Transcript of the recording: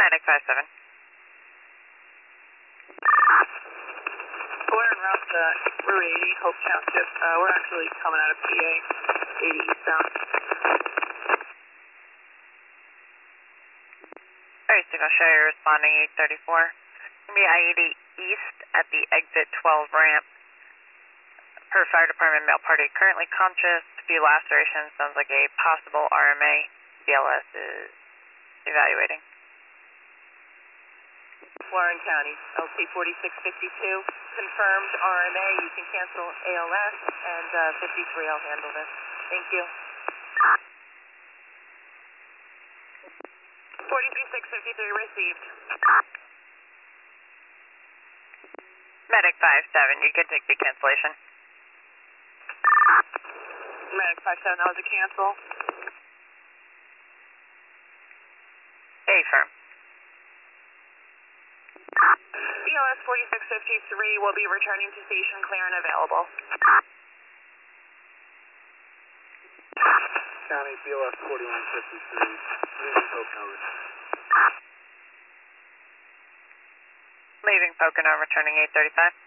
Medic 5-7. We're en route to Route 80, Hope Township. We're actually coming out of PA, 80 eastbound. Alright, Signal Show, you're responding 834. It's going to be I-80 east at the exit 12 ramp. Per fire department, male party currently conscious. Few lacerations, sounds like a possible RMA. BLS is evaluating. Warren County, LC 4652, confirmed RMA. You can cancel ALS, and 53, I'll handle this. Thank you. 43653 received. Medic 5-7, you can take the cancellation. Medic 5-7, that was a cancel. Affirm. BLS 4653 will be returning to station clear and available. County, BLS 4153, leaving Pocono. Leaving Pocono, returning 835.